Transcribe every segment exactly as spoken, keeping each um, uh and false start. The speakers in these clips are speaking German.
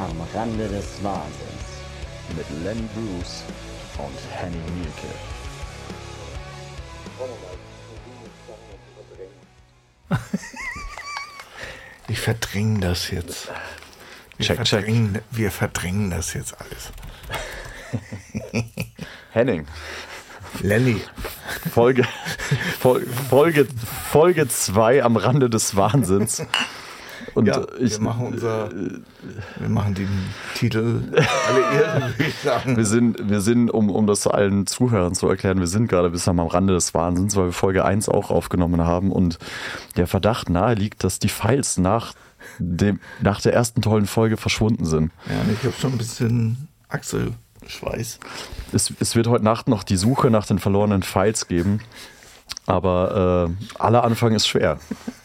Am Rande des Wahnsinns mit Len Bruce und Henning Mielke. Ich verdränge das jetzt. Wir, Check, verdrängen, check. wir verdrängen das jetzt alles. Henning. Lenny. Folge Folge Folge Folge zwei am Rande des Wahnsinns. Und ja, ich, wir machen unser, wir machen den Titel alle Ehren, würde ich sagen. Wir sind, wir sind, um, um das allen Zuhörern zu erklären, wir sind gerade bis am Rande des Wahnsinns, weil wir Folge eins auch aufgenommen haben und der Verdacht nahe liegt, dass die Files nach dem, nach der ersten tollen Folge verschwunden sind. Ja, ich habe schon ein bisschen Achselschweiß. Es, es wird heute Nacht noch die Suche nach den verlorenen Files geben, aber äh, aller Anfang ist schwer.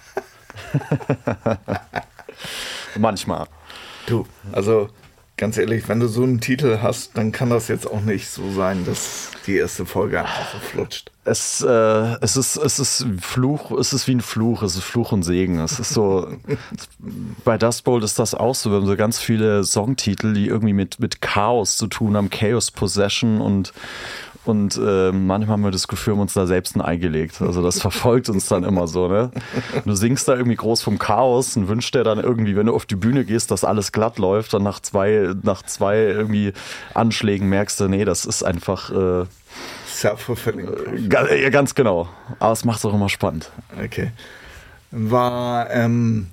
Manchmal. Du, also ganz ehrlich, wenn du so einen Titel hast, dann kann das jetzt auch nicht so sein, dass die erste Folge einfach so flutscht. Es, äh, es ist, es ist Fluch, es ist wie ein Fluch, es ist Fluch und Segen. Es ist so, bei Dust Bowl ist das auch so. Wir haben so ganz viele Songtitel, die irgendwie mit, mit Chaos zu tun haben, Chaos Possession und Und äh, manchmal haben wir das Gefühl, wir haben uns da selbst ein Ei gelegt. Also das verfolgt uns dann immer so, ne? Du singst da irgendwie groß vom Chaos und wünschst dir dann irgendwie, wenn du auf die Bühne gehst, dass alles glatt läuft. Dann nach zwei, nach zwei irgendwie Anschlägen merkst du, nee, das ist einfach äh, self-fulfilling. Äh, ja, ganz genau. Aber es macht es auch immer spannend. Okay. War, ähm,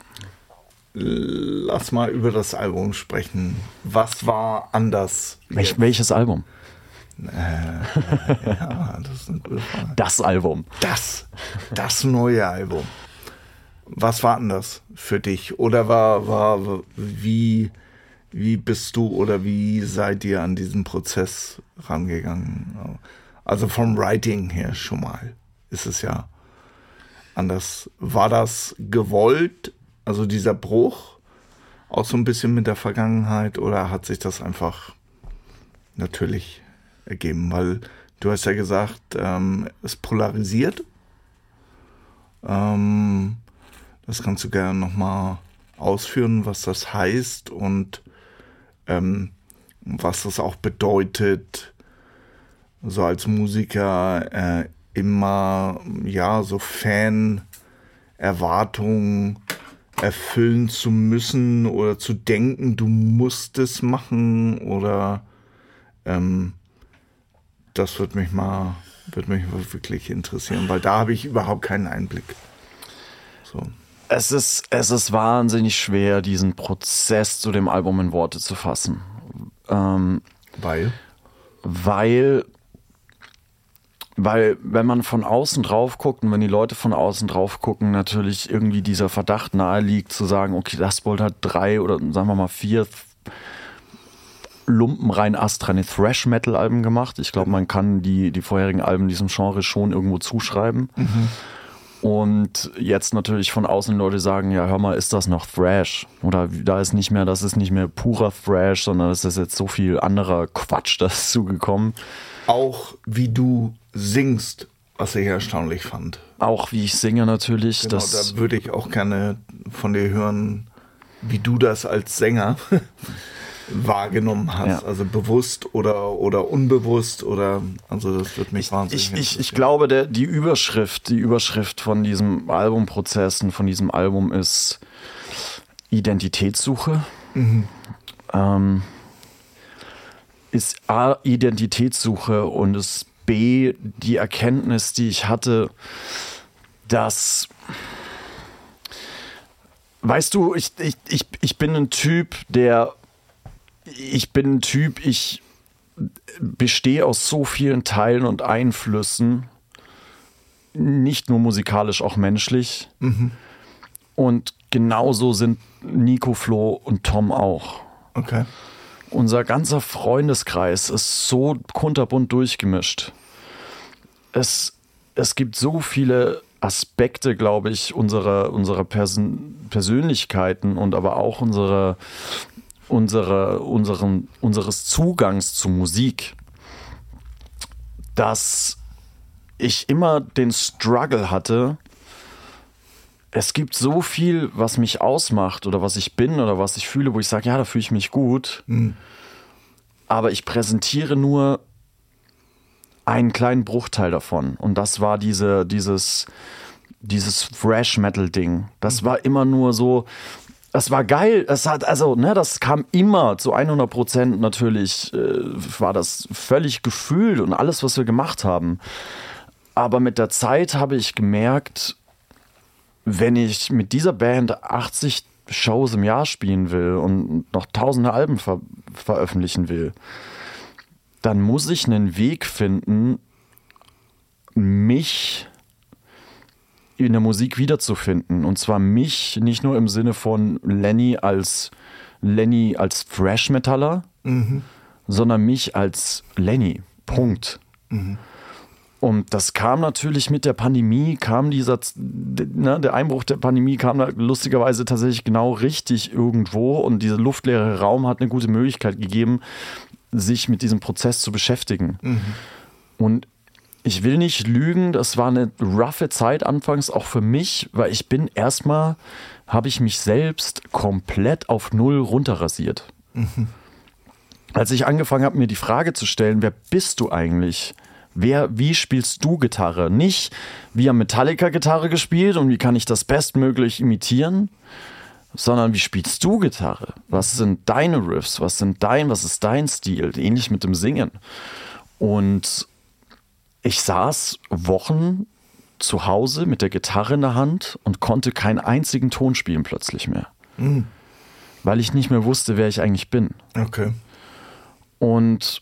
lass mal über das Album sprechen. Was war anders? Welch, welches Album? Äh, ja, das ist eine gute Frage. Das Album. Das, das neue Album. Was war anders für dich? Oder war, war wie, wie bist du oder wie seid ihr an diesen Prozess rangegangen? Also vom Writing her schon mal ist es ja anders. War das gewollt, also dieser Bruch, auch so ein bisschen mit der Vergangenheit, oder hat sich das einfach natürlich ergeben, weil du hast ja gesagt, ähm, es polarisiert. Ähm, das kannst du gerne nochmal ausführen, was das heißt und ähm, was das auch bedeutet, so als Musiker äh, immer ja so Fan-Erwartungen erfüllen zu müssen oder zu denken, du musst es machen oder ähm, das würde mich mal, würde mich wirklich interessieren, weil da habe ich überhaupt keinen Einblick. So. Es ist, es ist wahnsinnig schwer, diesen Prozess zu dem Album in Worte zu fassen. Ähm, weil? Weil, weil, wenn man von außen drauf guckt und wenn die Leute von außen drauf gucken, natürlich irgendwie dieser Verdacht nahe liegt, zu sagen, okay, Dust Bowl hat drei oder sagen wir mal vier lumpenrein astreine Thrash-Metal-Alben gemacht. Ich glaube, man kann die, die vorherigen Alben diesem Genre schon irgendwo zuschreiben. Mhm. Und jetzt natürlich von außen Leute sagen, ja, hör mal, ist das noch Thrash? Oder da ist nicht mehr, das ist nicht mehr purer Thrash, sondern es ist jetzt so viel anderer Quatsch dazugekommen. Auch wie du singst, was ich erstaunlich fand. Auch wie ich singe natürlich. Genau, das da würde ich auch gerne von dir hören, wie du das als Sänger wahrgenommen hast, ja. Also bewusst oder, oder unbewusst oder, also das wird mich ich, wahnsinnig ich, ich, ich glaube, der, die Überschrift, die Überschrift von diesem Albumprozess und von diesem Album ist Identitätssuche. Mhm. Ähm, ist A, Identitätssuche und ist B, die Erkenntnis, die ich hatte, dass weißt du, ich, ich, ich, ich bin ein Typ, der Ich bin ein Typ, ich bestehe aus so vielen Teilen und Einflüssen, nicht nur musikalisch, auch menschlich. Mhm. Und genauso sind Nico, Flo und Tom auch. Okay. Unser ganzer Freundeskreis ist so kunterbunt durchgemischt. Es, es gibt so viele Aspekte, glaube ich, unserer, unserer Person, Persönlichkeiten und aber auch unserer Unsere, unseren, unseres Zugangs zu Musik, dass ich immer den Struggle hatte, es gibt so viel, was mich ausmacht oder was ich bin oder was ich fühle, wo ich sage, ja, da fühle ich mich gut. Mhm. Aber ich präsentiere nur einen kleinen Bruchteil davon. Und das war diese, dieses, dieses Thrash-Metal-Ding. Das mhm. war immer nur so, das war geil. Das hat, also, ne, das kam immer zu hundert Prozent natürlich, äh, war das völlig gefühlt und alles, was wir gemacht haben. Aber mit der Zeit habe ich gemerkt, wenn ich mit dieser Band achtzig Shows im Jahr spielen will und noch tausende Alben ver- veröffentlichen will, dann muss ich einen Weg finden, mich in der Musik wiederzufinden. Und zwar mich nicht nur im Sinne von Lenny als Lenny als Thrash-Metaller, mhm. sondern mich als Lenny. Punkt. Mhm. Und das kam natürlich mit der Pandemie, kam dieser, ne, der Einbruch der Pandemie kam da lustigerweise tatsächlich genau richtig irgendwo und dieser luftleere Raum hat eine gute Möglichkeit gegeben, sich mit diesem Prozess zu beschäftigen. Mhm. Und ich will nicht lügen, das war eine roughe Zeit anfangs auch für mich, weil ich bin erstmal, habe ich mich selbst komplett auf Null runterrasiert. Mhm. Als ich angefangen habe, mir die Frage zu stellen, wer bist du eigentlich? Wer, wie spielst du Gitarre? Nicht, wie haben Metallica Gitarre gespielt und wie kann ich das bestmöglich imitieren, sondern wie spielst du Gitarre? Was sind deine Riffs? Was sind dein, was ist dein Stil? Ähnlich mit dem Singen. Und ich saß Wochen zu Hause mit der Gitarre in der Hand und konnte keinen einzigen Ton spielen plötzlich mehr. Mhm. Weil ich nicht mehr wusste, wer ich eigentlich bin. Okay. Und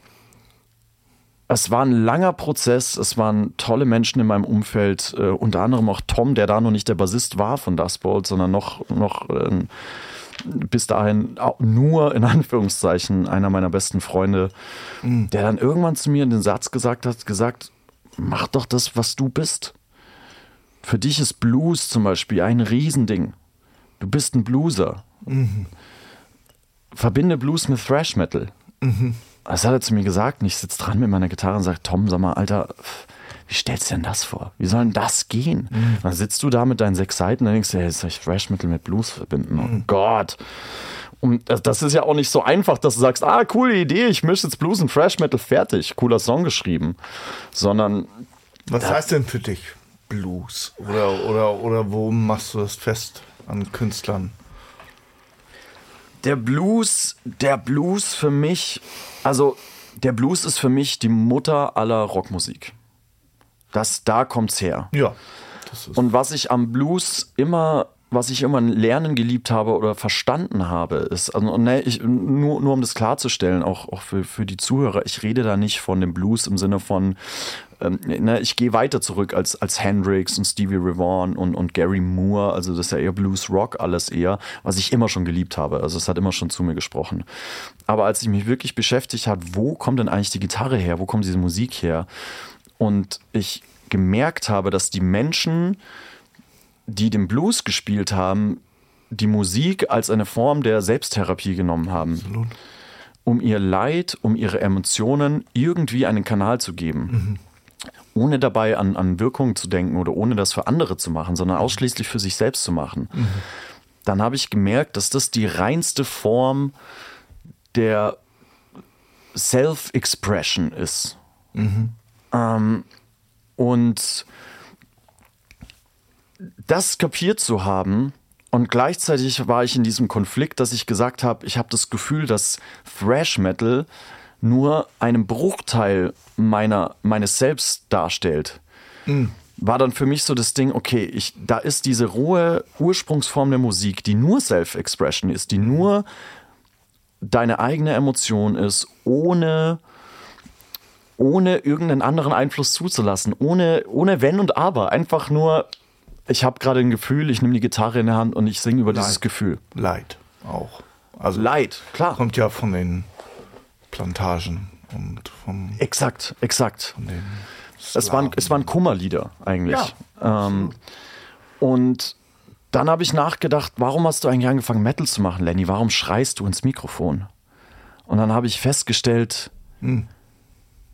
es war ein langer Prozess, es waren tolle Menschen in meinem Umfeld, äh, unter anderem auch Tom, der da noch nicht der Bassist war von Dust Bowl, sondern noch, noch äh, bis dahin nur in Anführungszeichen einer meiner besten Freunde, mhm. der dann irgendwann zu mir den Satz gesagt hat, gesagt, mach doch das, was du bist. Für dich ist Blues zum Beispiel ein Riesending. Du bist ein Blueser. Mhm. Verbinde Blues mit Thrash Metal. Mhm. Das hat er zu mir gesagt und ich sitze dran mit meiner Gitarre und sage, Tom, sag mal, Alter, wie stellst du denn das vor? Wie soll denn das gehen? Mhm. Dann sitzt du da mit deinen sechs Seiten und denkst, hey, jetzt soll ich Thrash Metal mit Blues verbinden. Mhm. Oh Gott. Und das ist ja auch nicht so einfach, dass du sagst, ah, coole Idee, ich mische jetzt Blues und Thrash Metal, fertig, cooler Song geschrieben. Sondern... Was heißt denn für dich Blues? Oder, oder, oder wo machst du das fest an Künstlern? Der Blues, der Blues für mich, also der Blues ist für mich die Mutter aller Rockmusik. Das, da kommt's her. Ja. Das ist Und was ich am Blues immer, was ich immer lernen geliebt habe oder verstanden habe, ist, also, ne, ich, nur, nur um das klarzustellen, auch, auch für, für die Zuhörer, ich rede da nicht von dem Blues im Sinne von, ähm, ne, ich gehe weiter zurück als, als Hendrix und Stevie Ray Vaughan und, und Gary Moore, also das ist ja eher Blues Rock alles eher, was ich immer schon geliebt habe, also es hat immer schon zu mir gesprochen. Aber als ich mich wirklich beschäftigt habe, wo kommt denn eigentlich die Gitarre her, wo kommt diese Musik her? Und ich gemerkt habe, dass die Menschen, die den Blues gespielt haben, die Musik als eine Form der Selbsttherapie genommen haben. Absolut. Um ihr Leid, um ihre Emotionen irgendwie einen Kanal zu geben. Mhm. Ohne dabei an, an Wirkungen zu denken oder ohne das für andere zu machen, sondern ausschließlich für sich selbst zu machen. Mhm. Dann habe ich gemerkt, dass das die reinste Form der Self-Expression ist. Mhm. Ähm, und das kapiert zu haben und gleichzeitig war ich in diesem Konflikt, dass ich gesagt habe, ich habe das Gefühl, dass Thrash Metal nur einen Bruchteil meiner, meines Selbst darstellt. Mhm. War dann für mich so das Ding, okay, ich, da ist diese rohe Ursprungsform der Musik, die nur Self-Expression ist, die nur deine eigene Emotion ist, ohne... ohne irgendeinen anderen Einfluss zuzulassen, ohne, ohne Wenn und Aber, einfach nur, ich habe gerade ein Gefühl, ich nehme die Gitarre in der Hand und ich singe über Leid. Dieses Gefühl. Leid auch. Also Leid, klar. Kommt ja von den Plantagen und vom... Exakt, exakt. Von den es, waren, es waren Kummerlieder eigentlich. Ja, ähm, und dann habe ich nachgedacht, warum hast du eigentlich angefangen Metal zu machen, Lenny? Warum schreist du ins Mikrofon? Und dann habe ich festgestellt, hm.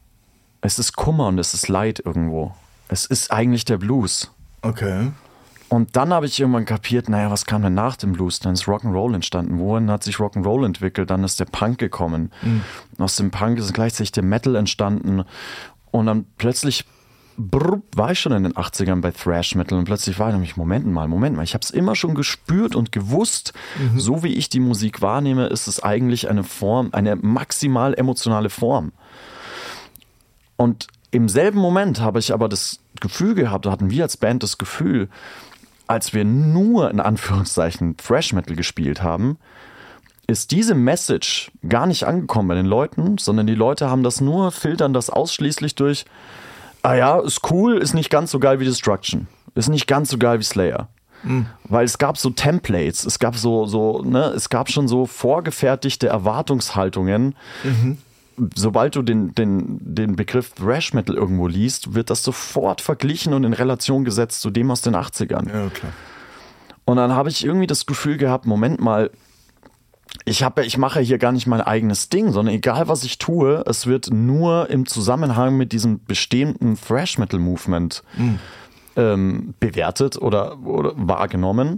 es ist Kummer und es ist Leid irgendwo. Es ist eigentlich der Blues. Okay. Und dann habe ich irgendwann kapiert, naja, was kam denn nach dem Blues? Dann ist Rock'n'Roll entstanden. Wohin hat sich Rock'n'Roll entwickelt? Dann ist der Punk gekommen. Mhm. Aus dem Punk ist gleichzeitig der Metal entstanden. Und dann plötzlich brr, war ich schon in den achtzigern bei Thrash Metal und plötzlich war ich nämlich, Moment mal, Moment mal, ich habe es immer schon gespürt und gewusst, mhm. so wie ich die Musik wahrnehme, ist es eigentlich eine Form, eine maximal emotionale Form. Und im selben Moment habe ich aber das Gefühl gehabt, da hatten wir als Band das Gefühl, als wir nur in Anführungszeichen Thrash Metal gespielt haben, ist diese Message gar nicht angekommen bei den Leuten, sondern die Leute haben das nur, filtern das ausschließlich durch, ah ja, ist cool, ist nicht ganz so geil wie Destruction, ist nicht ganz so geil wie Slayer. Mhm. Weil es gab so Templates, es gab so, so, ne, es gab schon so vorgefertigte Erwartungshaltungen. Mhm. Sobald du den, den, den Begriff Thrash Metal irgendwo liest, wird das sofort verglichen und in Relation gesetzt zu dem aus den achtzigern. Ja, klar. Und dann habe ich irgendwie das Gefühl gehabt, Moment mal, ich, hab, ich mache hier gar nicht mein eigenes Ding, sondern egal was ich tue, es wird nur im Zusammenhang mit diesem bestehenden Thrash Metal Movement mhm. ähm, bewertet oder, oder wahrgenommen.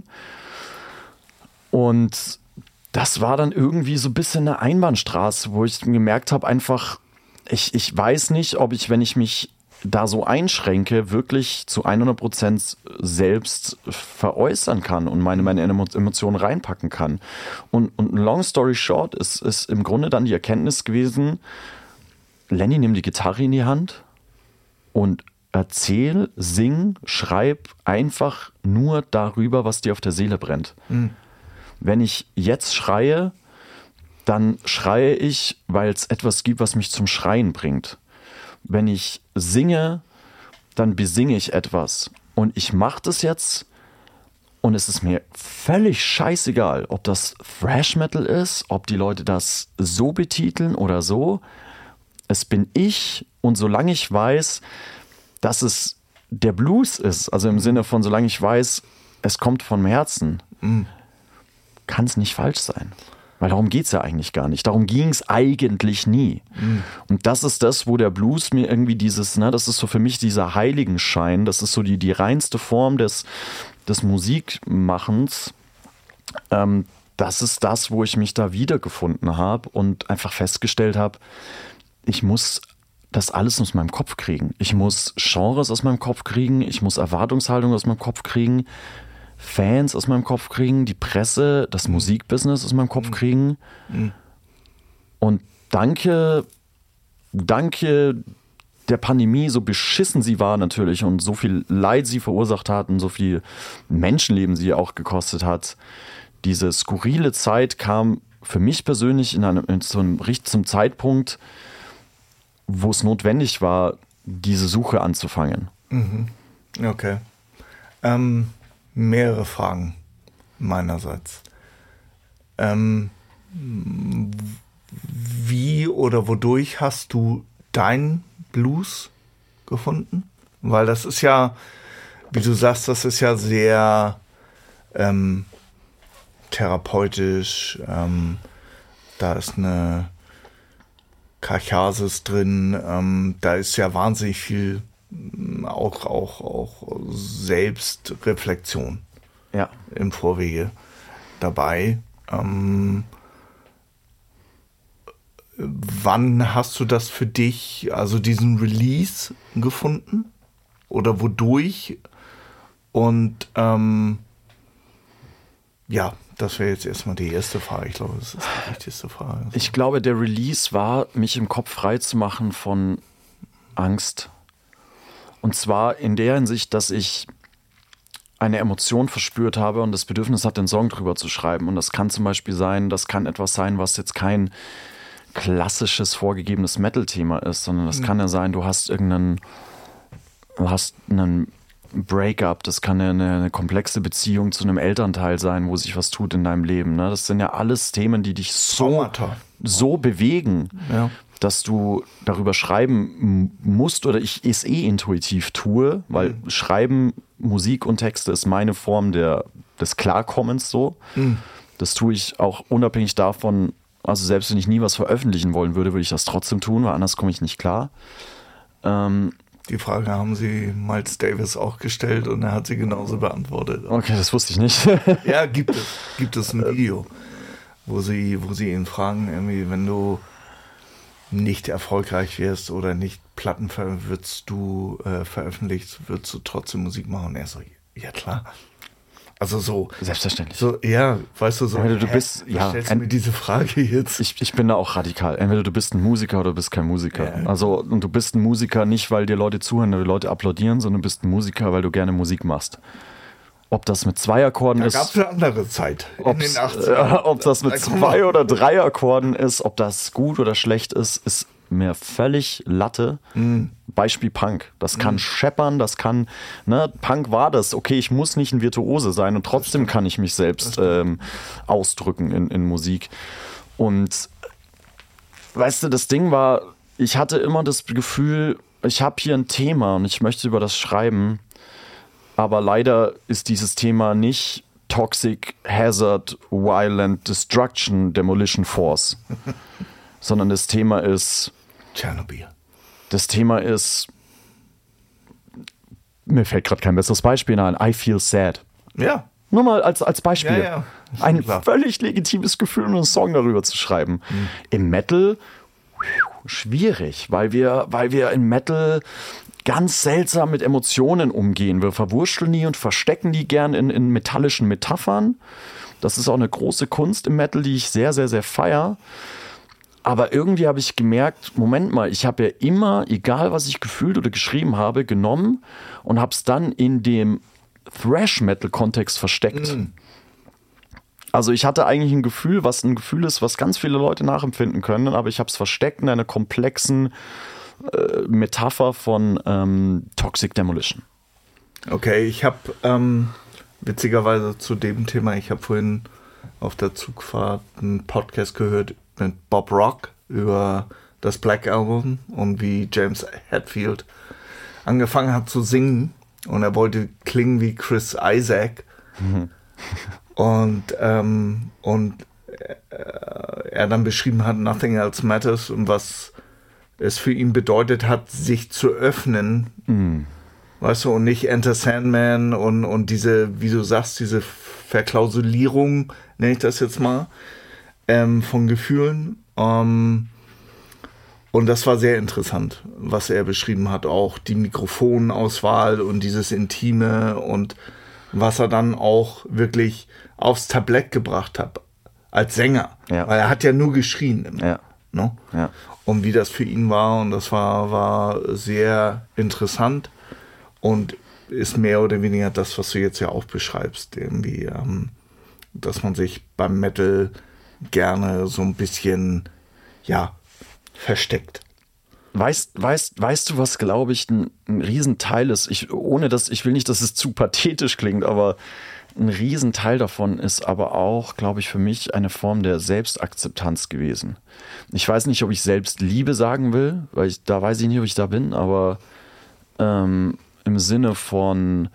Und das war dann irgendwie so ein bisschen eine Einbahnstraße, wo ich gemerkt habe, einfach, ich, ich weiß nicht, ob ich, wenn ich mich da so einschränke, wirklich zu hundert Prozent selbst veräußern kann und meine, meine Emotionen reinpacken kann. Und, und long story short ist, ist im Grunde dann die Erkenntnis gewesen, Lenny, nimm die Gitarre in die Hand und erzähl, sing, schreib einfach nur darüber, was dir auf der Seele brennt. Mhm. Wenn ich jetzt schreie, dann schreie ich, weil es etwas gibt, was mich zum Schreien bringt. Wenn ich singe, dann besinge ich etwas. Und ich mache das jetzt und es ist mir völlig scheißegal, ob das Thrash Metal ist, ob die Leute das so betiteln oder so. Es bin ich und solange ich weiß, dass es der Blues ist, also im Sinne von, solange ich weiß, es kommt vom Herzen, mhm. kann es nicht falsch sein. Weil darum geht es ja eigentlich gar nicht. Darum ging es eigentlich nie. Mhm. Und das ist das, wo der Blues mir irgendwie dieses, ne, das ist so für mich dieser Heiligenschein, das ist so die, die reinste Form des, des Musikmachens. Ähm, das ist das, wo ich mich da wiedergefunden habe und einfach festgestellt habe, ich muss das alles aus meinem Kopf kriegen. Ich muss Genres aus meinem Kopf kriegen, ich muss Erwartungshaltung aus meinem Kopf kriegen, Fans aus meinem Kopf kriegen, die Presse, das Musikbusiness aus meinem Kopf kriegen. Mhm. Und danke, danke der Pandemie, so beschissen sie war natürlich und so viel Leid sie verursacht hat und so viel Menschenleben sie auch gekostet hat. Diese skurrile Zeit kam für mich persönlich in einem, in so einem, zum Zeitpunkt, wo es notwendig war, diese Suche anzufangen. Mhm. Okay. Ähm, mehrere Fragen meinerseits. Ähm, wie oder wodurch hast du dein Blues gefunden? Weil das ist ja, wie du sagst, das ist ja sehr ähm, therapeutisch. Ähm, da ist eine Katharsis drin. Ähm, da ist ja wahnsinnig viel auch, auch, auch Selbstreflexion ja. im Vorwege dabei. Ähm, wann hast du das für dich, also diesen Release gefunden? Oder wodurch? Und ähm, ja, das wäre jetzt erstmal die erste Frage. Ich glaube, das ist die wichtigste Frage. Ich glaube, der Release war, mich im Kopf frei zu machen von Angst. Und zwar in der Hinsicht, dass ich eine Emotion verspürt habe und das Bedürfnis hatte, einen Song drüber zu schreiben. Und das kann zum Beispiel sein, das kann etwas sein, was jetzt kein klassisches, vorgegebenes Metal-Thema ist, sondern das mhm. kann ja sein, du hast irgendeinen, du hast einen Breakup, das kann eine, eine komplexe Beziehung zu einem Elternteil sein, wo sich was tut in deinem Leben. Ne? Das sind ja alles Themen, die dich so, so bewegen, ja. dass du darüber schreiben musst oder ich es eh intuitiv tue, weil mhm. Schreiben, Musik und Texte ist meine Form der, des Klarkommens so. Mhm. Das tue ich auch unabhängig davon, also selbst wenn ich nie was veröffentlichen wollen würde, würde ich das trotzdem tun, weil anders komme ich nicht klar. Ähm, Die Frage haben sie Miles Davis auch gestellt und er hat sie genauso beantwortet. Okay, das wusste ich nicht. Ja, gibt es. Gibt es ein Video, wo sie, wo sie ihn fragen, irgendwie, wenn du nicht erfolgreich wirst oder nicht Platten ver- würdest du äh, veröffentlicht, würdest du trotzdem Musik machen? Und er so, ja klar. Also so. Selbstverständlich. So, ja, weißt du, so. Entweder du hä, bist, was ja, stellst du ein- mir diese Frage jetzt? Ich, ich bin da auch radikal. Entweder du bist ein Musiker oder du bist kein Musiker. Ja. Also, und du bist ein Musiker nicht, weil dir Leute zuhören oder die Leute applaudieren, sondern du bist ein Musiker, weil du gerne Musik machst. Ob das mit zwei Akkorden Da ist. gab es eine andere Zeit in Ob's, den achtzigern. äh, ob das mit Da kommen zwei wir- oder drei Akkorden ist, ob das gut oder schlecht ist, ist mir völlig Latte. Mm. Beispiel Punk. Das kann scheppern, das kann, ne, Punk war das. Okay, ich muss nicht ein Virtuose sein und trotzdem kann ich mich selbst ähm, ausdrücken in, in Musik. Und weißt du, das Ding war, ich hatte immer das Gefühl, ich habe hier ein Thema und ich möchte über das schreiben, aber leider ist dieses Thema nicht Toxic, Hazard, Violent Destruction, Demolition Force, sondern das Thema ist, Tschernobyl. das Thema ist, mir fällt gerade kein besseres Beispiel ein, I feel sad. Ja. Nur mal als, als Beispiel. Ja, ja. Ist Ein klar. völlig legitimes Gefühl, einen Song darüber zu schreiben. Mhm. Im Metal schwierig, weil wir, weil wir im Metal ganz seltsam mit Emotionen umgehen. Wir verwurschteln die und verstecken die gern in, in metallischen Metaphern. Das ist auch eine große Kunst im Metal, die ich sehr, sehr, sehr feier. Aber irgendwie habe ich gemerkt, Moment mal, ich habe ja immer, egal was ich gefühlt oder geschrieben habe, genommen und habe es dann in dem Thrash-Metal-Kontext versteckt. Mhm. Also ich hatte eigentlich ein Gefühl, was ein Gefühl ist, was ganz viele Leute nachempfinden können, aber ich habe es versteckt in einer komplexen äh, Metapher von ähm, Toxic Demolition. Okay, ich habe ähm, witzigerweise zu dem Thema, ich habe vorhin auf der Zugfahrt einen Podcast gehört mit Bob Rock über das Black Album und wie James Hetfield angefangen hat zu singen und er wollte klingen wie Chris Isaac. Mhm. Und, ähm, und äh, er dann beschrieben hat, Nothing Else Matters und was es für ihn bedeutet hat, sich zu öffnen, Mhm. weißt du, und nicht Enter Sandman und, und diese, wie du sagst, diese Verklausulierung, nenne ich das jetzt mal, ähm, von Gefühlen. Ähm, und das war sehr interessant, was er beschrieben hat, auch die Mikrofonauswahl und dieses Intime und was er dann auch wirklich aufs Tablett gebracht hat, als Sänger. Ja. Weil er hat ja nur geschrien immer. Ja. Ne? Ja. Und wie das für ihn war. Und das war, war sehr interessant und ist mehr oder weniger das, was du jetzt ja auch beschreibst. Irgendwie, ähm, dass man sich beim Metal gerne so ein bisschen, ja, versteckt. Weißt, weißt, weißt du, was, glaube ich, ein, ein Riesenteil ist? Ich, ohne dass, ich will nicht, dass es zu pathetisch klingt, aber ein Riesenteil davon ist aber auch, glaube ich, für mich eine Form der Selbstakzeptanz gewesen. Ich weiß nicht, ob ich Selbstliebe sagen will, weil ich, da weiß ich nicht, ob ich da bin, aber ähm, im Sinne von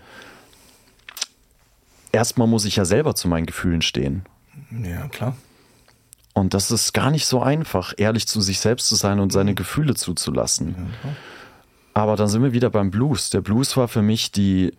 erstmal muss ich ja selber zu meinen Gefühlen stehen. Ja, klar. Und das ist gar nicht so einfach, ehrlich zu sich selbst zu sein und seine Gefühle zuzulassen. Ja, Aber dann sind wir wieder beim Blues. Der Blues war für mich die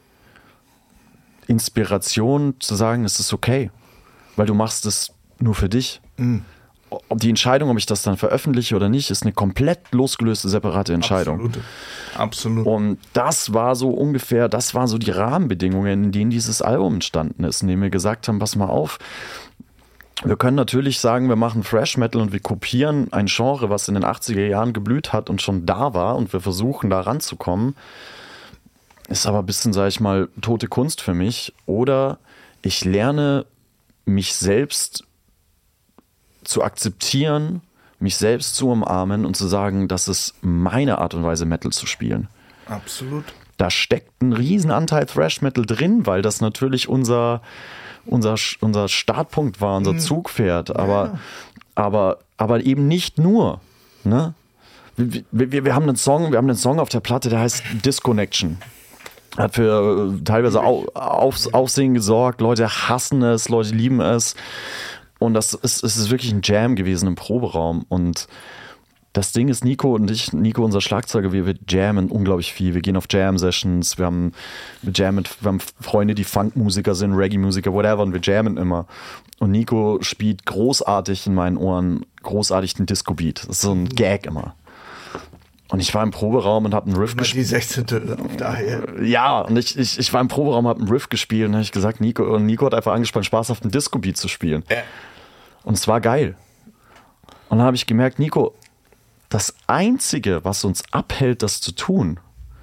Inspiration zu sagen, es ist okay, weil du machst es nur für dich. Mhm. Ob die Entscheidung, ob ich das dann veröffentliche oder nicht, ist eine komplett losgelöste, separate Entscheidung. Absolut. Absolut. Und das war so ungefähr, das waren so die Rahmenbedingungen, in denen dieses Album entstanden ist, in denen wir gesagt haben, pass mal auf, wir können natürlich sagen, wir machen Thrash Metal und wir kopieren ein Genre, was in den achtziger Jahren geblüht hat und schon da war und wir versuchen da ranzukommen. Ist aber ein bisschen, sag ich mal, tote Kunst für mich. Oder ich lerne mich selbst zu akzeptieren, mich selbst zu umarmen und zu sagen, das ist meine Art und Weise, Metal zu spielen. Absolut. Da steckt ein Riesenanteil Thrash Metal drin, weil das natürlich unser, unser, unser Startpunkt war, unser Zugpferd. Aber, Ja. aber, aber eben nicht nur. Ne? Wir, wir, wir, haben einen Song, wir haben einen Song auf der Platte, der heißt Disconnection. Hat für äh, teilweise Au, Aufs, Aufsehen gesorgt. Leute hassen es, Leute lieben es. Und das ist, es ist wirklich ein Jam gewesen im Proberaum. Und das Ding ist, Nico und ich, Nico, unser Schlagzeuger, wir, wir jammen unglaublich viel. Wir gehen auf Jam-Sessions, wir haben, wir jammen, wir haben Freunde, die Funk-Musiker sind, Reggae-Musiker, whatever, und wir jammen immer. Und Nico spielt großartig in meinen Ohren, großartig den Disco-Beat. Das ist so ein Gag immer. Und ich war im Proberaum und habe einen Riff gespielt. Die sechzehnte auf daher. Ja, und ich, ich, ich war im Proberaum, habe einen Riff gespielt und habe ich gesagt, Nico, und Nico hat einfach angespannt, Spaß auf den Disco-Beat zu spielen. Ja. Und es war geil. Und dann habe ich gemerkt, Nico, das Einzige, was uns abhält, das zu tun,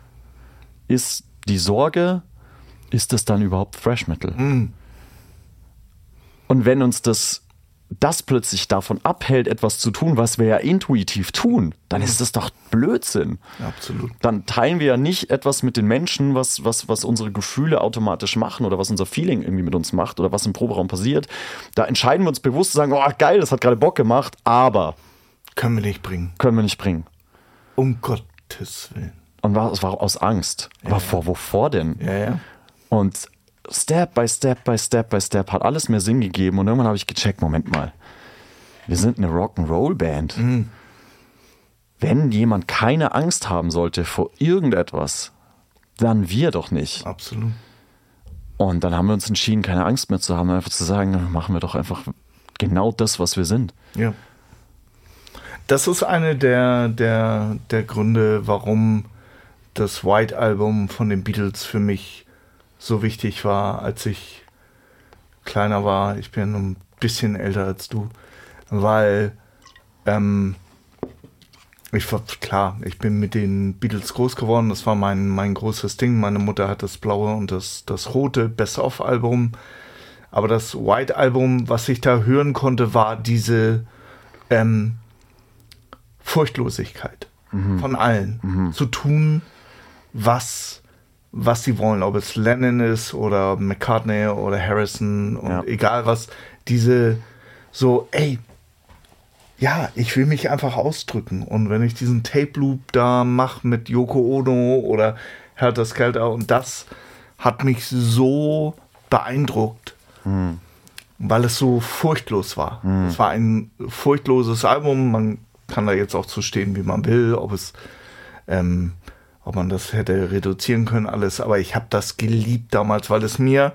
ist die Sorge, ist es dann überhaupt Thrash Metal? Mm. Und wenn uns das, das plötzlich davon abhält, etwas zu tun, was wir ja intuitiv tun, dann ist das doch Blödsinn. Absolut. Dann teilen wir ja nicht etwas mit den Menschen, was, was, was unsere Gefühle automatisch machen oder was unser Feeling irgendwie mit uns macht oder was im Proberaum passiert. Da entscheiden wir uns bewusst zu sagen, oh geil, das hat gerade Bock gemacht, aber können wir nicht bringen. Können wir nicht bringen. Um Gottes Willen. Und war, es war aus Angst. Ja, aber ja. vor, wovor denn? Ja, ja. Und Step by Step by Step by Step hat alles mehr Sinn gegeben. Und irgendwann habe ich gecheckt, Moment mal, wir sind eine Rock'n'Roll-Band. Mhm. Wenn jemand keine Angst haben sollte vor irgendetwas, dann wir doch nicht. Absolut. Und dann haben wir uns entschieden, keine Angst mehr zu haben, einfach zu sagen, machen wir doch einfach genau das, was wir sind. Ja. Das ist eine der, der, der Gründe, warum das White Album von den Beatles für mich so wichtig war, als ich kleiner war. Ich bin ein bisschen älter als du, weil ähm, ich war, klar, ich bin mit den Beatles groß geworden. Das war mein, mein großes Ding. Meine Mutter hat das blaue und das, das rote Best-of-Album. Aber das White Album, was ich da hören konnte, war diese ähm, Furchtlosigkeit mhm. von allen. Mhm. Zu tun, was, was sie wollen. Ob es Lennon ist oder McCartney oder Harrison und ja. egal was. Diese so, ey, ja, ich will mich einfach ausdrücken. Und wenn ich diesen Tape-Loop da mache mit Yoko Ono oder Helter Skelter, und das hat mich so beeindruckt, mhm. weil es so furchtlos war. Mhm. Es war ein furchtloses Album. Man kann da jetzt auch zu stehen, wie man will, ob es, ähm, ob man das hätte reduzieren können, alles. Aber ich habe das geliebt damals, weil es mir,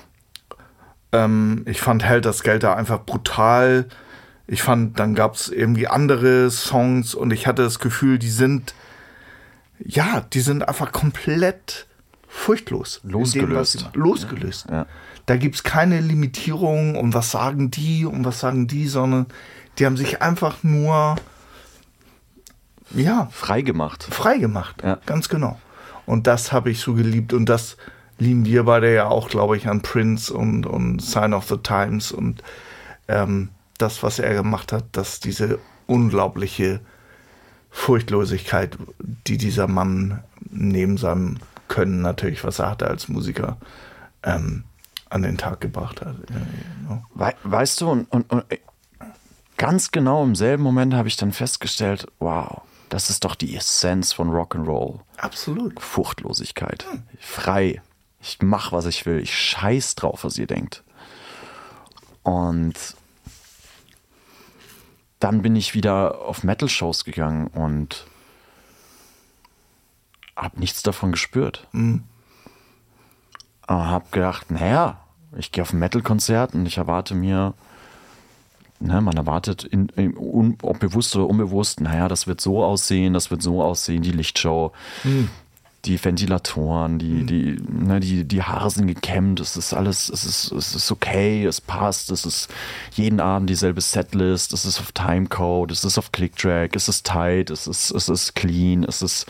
ähm, ich fand Helter Skelter einfach brutal. Ich fand, dann gab es irgendwie andere Songs und ich hatte das Gefühl, die sind, ja, die sind einfach komplett furchtlos. Losgelöst. Dem, losgelöst. Ja. Da gibt es keine Limitierung und was sagen die und was sagen die, sondern die haben sich einfach nur ja, frei gemacht. Frei gemacht, ja. Ganz genau. Und das habe ich so geliebt und das lieben wir beide ja auch, glaube ich, an Prince und, und Sign of the Times und ähm, das, was er gemacht hat, dass diese unglaubliche Furchtlosigkeit, die dieser Mann neben seinem Können natürlich, was er hatte als Musiker, ähm, an den Tag gebracht hat. Ja, genau. We- weißt du, und, und, und ganz genau im selben Moment habe ich dann festgestellt, wow, das ist doch die Essenz von Rock'n'Roll. Absolut. Furchtlosigkeit. Hm. Frei. Ich mache, was ich will. Ich scheiß drauf, was ihr denkt. Und dann bin ich wieder auf Metal-Shows gegangen und habe nichts davon gespürt. Hm. Aber habe gedacht, naja, ich gehe auf ein Metal-Konzert und ich erwarte mir, ne, man erwartet, in, in, un, ob bewusst oder unbewusst, naja, das wird so aussehen, das wird so aussehen, die Lichtshow, hm. die Ventilatoren, die, hm. die, ne, die, die Haare sind gekämmt, es ist alles, es ist, es ist okay, es passt, es ist jeden Abend dieselbe Setlist, es ist auf Timecode, es ist auf Clicktrack, es ist tight, es ist, es ist clean, es ist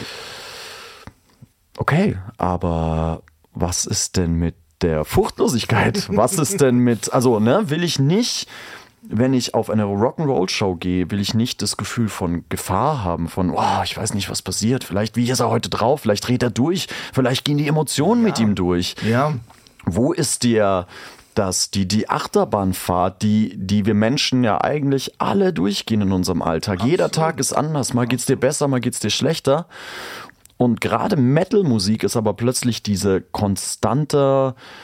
okay, aber was ist denn mit der Furchtlosigkeit? Was ist denn mit, also, ne, will ich nicht, wenn ich auf eine Rock'n'Roll-Show gehe, will ich nicht das Gefühl von Gefahr haben, von, oh, ich weiß nicht, was passiert, vielleicht, wie ist er heute drauf, vielleicht dreht er durch, vielleicht gehen die Emotionen ja. mit ihm durch. Ja. Wo ist der, das, die, die Achterbahnfahrt, die, die wir Menschen ja eigentlich alle durchgehen in unserem Alltag. Absolut. Jeder Tag ist anders, mal geht's dir besser, mal geht's dir schlechter. Und gerade Metal-Musik ist aber plötzlich diese konstante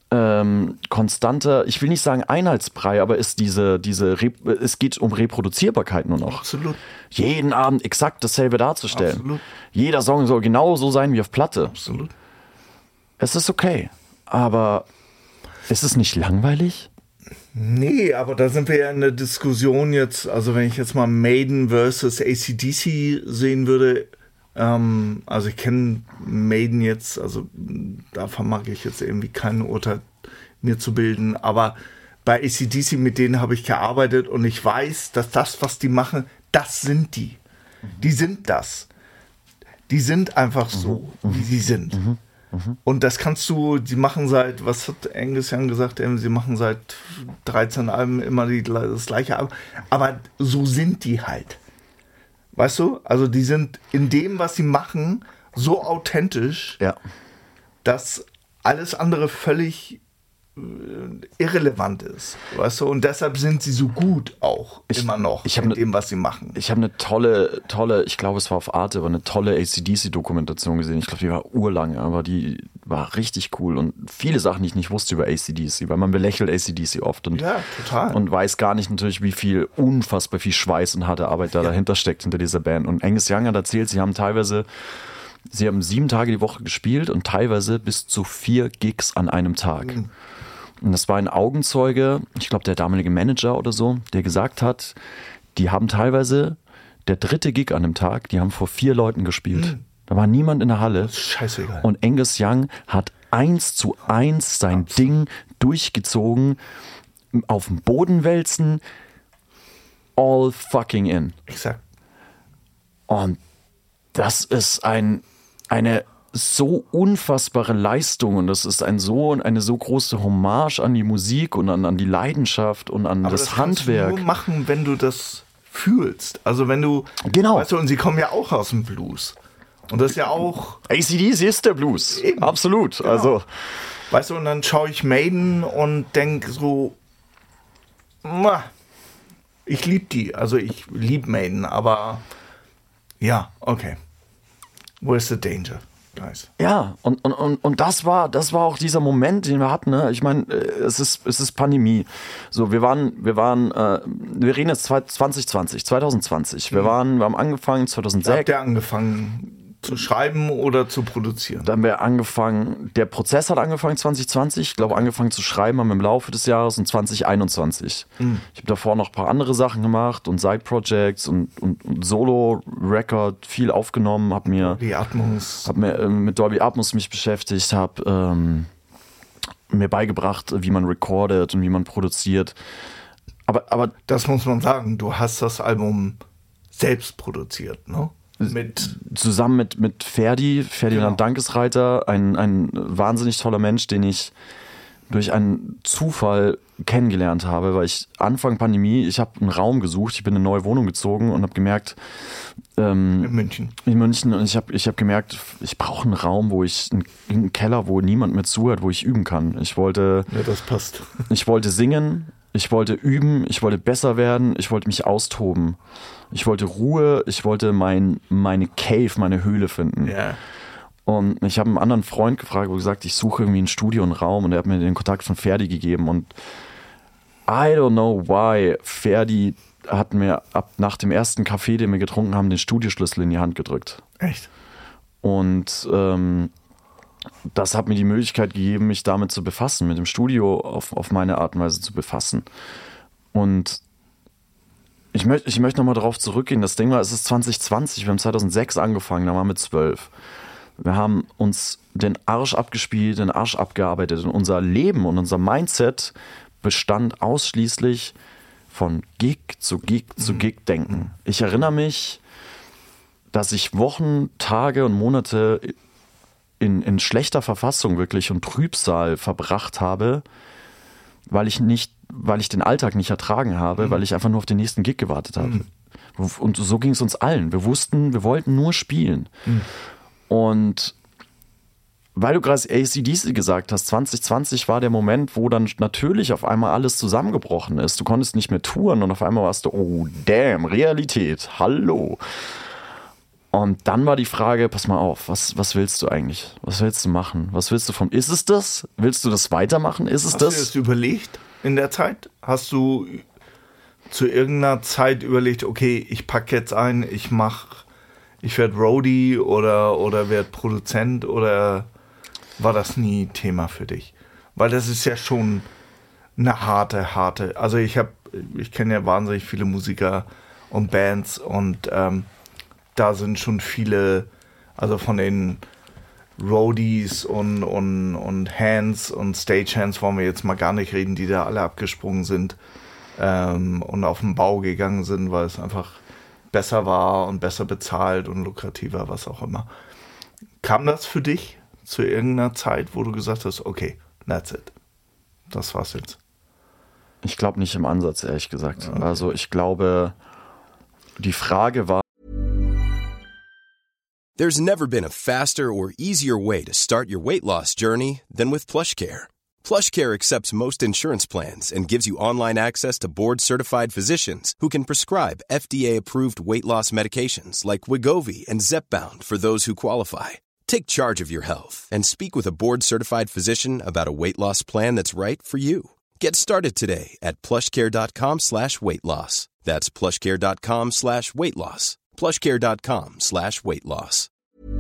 ähm, konstanter, ich will nicht sagen Einheitsbrei, aber ist diese, diese Re- es geht um Reproduzierbarkeit nur noch. Absolut. Jeden Abend exakt dasselbe darzustellen. Absolut. Jeder Song soll genau so sein wie auf Platte. Absolut. Es ist okay, aber ist es nicht langweilig? Nee, aber da sind wir ja in der Diskussion jetzt, also wenn ich jetzt mal Maiden versus A C D C sehen würde, ähm, also ich kenne Maiden jetzt, also da vermag ich jetzt irgendwie kein Urteil mir zu bilden, aber bei A C D C, mit denen habe ich gearbeitet und ich weiß, dass das, was die machen, das sind die. Die sind das. Die sind einfach so, mhm. wie sie sind. Mhm. Mhm. Und das kannst du, die machen seit, was hat Angus Young gesagt, sie machen seit dreizehn Alben immer die, das gleiche Album. Aber so sind die halt. Weißt du? Also die sind in dem, was sie machen, so authentisch, ja. dass alles andere völlig irrelevant ist, weißt du, und deshalb sind sie so gut auch ich, immer noch ich in ne, dem, was sie machen. Ich habe eine tolle, tolle, ich glaube es war auf Arte, aber eine tolle A C D C-Dokumentation gesehen. Ich glaube, die war urlange, aber die war richtig cool und viele Sachen, die ich nicht wusste über A C D C, weil man belächelt A C D C oft und, ja, total. und weiß gar nicht natürlich, wie viel unfassbar viel Schweiß und harte Arbeit da ja. dahinter steckt, hinter dieser Band. Und Angus Young hat erzählt, sie haben teilweise sie haben sieben Tage die Woche gespielt und teilweise bis zu vier Gigs an einem Tag. Mhm. Und das war ein Augenzeuge, ich glaube der damalige Manager oder so, der gesagt hat, die haben teilweise, der dritte Gig an dem Tag, die haben vor vier Leuten gespielt. Mhm. Da war niemand in der Halle. Das ist scheißegal. Und Angus Young hat eins zu eins sein Absolut. Ding durchgezogen, auf dem Boden wälzen, all fucking in. Exakt. Und das ist ein, eine so unfassbare Leistung und das ist ein so, eine so große Hommage an die Musik und an, an die Leidenschaft und an Aber das, das Handwerk. Kannst du nur machen, wenn du das fühlst. Also wenn du, genau. weißt du, und sie kommen ja auch aus dem Blues. Und das ist ja auch... A C D C ist der Blues. Eben. Absolut. Genau. Also, weißt du, und dann schaue ich Maiden und denke so, ich liebe die. Also ich liebe Maiden, aber ja, okay. Where's the danger? Nice. Ja, und, und, und, und das war, das war auch dieser Moment, den wir hatten. Ne? Ich meine, es ist, es ist Pandemie. So, wir waren, wir waren, äh, wir reden jetzt zwanzig zwanzig, zwanzig zwanzig. Wir waren, wir haben angefangen zweitausendsechs. Habt ihr angefangen zu schreiben oder zu produzieren? Dann haben wir angefangen, der Prozess hat angefangen zwanzig zwanzig, ich glaube angefangen zu schreiben haben wir im Laufe des Jahres und zwanzig einundzwanzig. Mhm. Ich habe davor noch ein paar andere Sachen gemacht und Side-Projects und, und, und Solo-Record, viel aufgenommen, habe mir, Dolby Atmos. Hab mir äh, mit Dolby Atmos mich beschäftigt, habe ähm, mir beigebracht, wie man recordet und wie man produziert. Aber, aber das muss man sagen, du hast das Album selbst produziert, ne? Mit zusammen mit, mit Ferdi, Ferdinand genau. Dankesreiter, ein, ein wahnsinnig toller Mensch, den ich durch einen Zufall kennengelernt habe, weil ich Anfang Pandemie, ich habe einen Raum gesucht, ich bin in eine neue Wohnung gezogen und habe gemerkt, ähm, in München. In München und ich habe ich hab gemerkt, ich brauche einen Raum, wo ich, einen, einen Keller, wo niemand mehr zuhört, wo ich üben kann. Ich wollte, ja, das passt. Ich wollte singen, ich wollte üben, ich wollte besser werden, ich wollte mich austoben. Ich wollte Ruhe, ich wollte mein, meine Cave, meine Höhle finden. Yeah. Und ich habe einen anderen Freund gefragt, wo gesagt, ich suche irgendwie ein Studio, einen Raum und er hat mir den Kontakt von Ferdi gegeben und I don't know why, Ferdi hat mir ab nach dem ersten Kaffee, den wir getrunken haben, den Studioschlüssel in die Hand gedrückt. Echt? Und ähm, das hat mir die Möglichkeit gegeben, mich damit zu befassen, mit dem Studio auf, auf meine Art und Weise zu befassen. Und Ich möchte ich möchte nochmal darauf zurückgehen. Das Ding war, es ist zwanzig zwanzig, wir haben zweitausendsechs angefangen, da waren wir zwölf. Wir haben uns den Arsch abgespielt, den Arsch abgearbeitet. Und unser Leben und unser Mindset bestand ausschließlich von Gig zu Gig zu Gig denken. Ich erinnere mich, dass ich Wochen, Tage und Monate in, in schlechter Verfassung wirklich und Trübsal verbracht habe, weil ich nicht weil ich den Alltag nicht ertragen habe, mhm. weil ich einfach nur auf den nächsten Gig gewartet habe. Mhm. Und so ging es uns allen. Wir wussten, wir wollten nur spielen. Mhm. Und weil du gerade A C D C gesagt hast, zwanzig zwanzig war der Moment, wo dann natürlich auf einmal alles zusammengebrochen ist. Du konntest nicht mehr touren und auf einmal warst du, oh damn, Realität, hallo. Und dann war die Frage, pass mal auf, was, was willst du eigentlich? Was willst du machen? Was willst du vom, ist es das? Willst du das weitermachen? Ist es Hast das? du das überlegt in der Zeit? Hast du zu irgendeiner Zeit überlegt, okay, ich packe jetzt ein, ich mach, ich werde Roadie oder, oder werde Produzent, oder war das nie Thema für dich? Weil das ist ja schon eine harte, harte, also ich habe, ich kenne ja wahnsinnig viele Musiker und Bands und ähm, da sind schon viele, also von den Roadies und, und, und Hands und Stagehands wollen wir jetzt mal gar nicht reden, die da alle abgesprungen sind ähm, und auf den Bau gegangen sind, weil es einfach besser war und besser bezahlt und lukrativer, was auch immer. Kam das für dich zu irgendeiner Zeit, wo du gesagt hast, okay, that's it. Das war's jetzt. Ich glaube nicht im Ansatz, ehrlich gesagt. Okay. Also ich glaube, die Frage war, There's never been a faster or easier way to start your weight loss journey than with PlushCare. PlushCare accepts most insurance plans and gives you online access to board-certified physicians who can prescribe F D A-approved weight loss medications like Wegovy and Zepbound for those who qualify. Take charge of your health and speak with a board-certified physician about a weight loss plan that's right for you. Get started today at plushcare.com slash weight loss. That's plushcare.com slash weight loss. plushcare.com slash weight loss.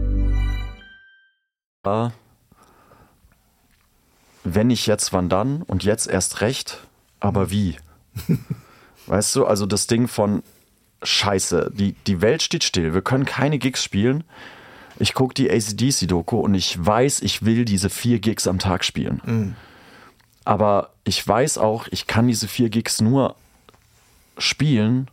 Wenn nicht jetzt, wann dann? Und jetzt erst recht, aber wie? Weißt du, also das Ding von Scheiße, die, die Welt steht still, wir können keine Gigs spielen. Ich gucke die A C D C-Doku und ich weiß, ich will diese vier Gigs am Tag spielen. Mhm. Aber ich weiß auch, ich kann diese vier Gigs nur spielen,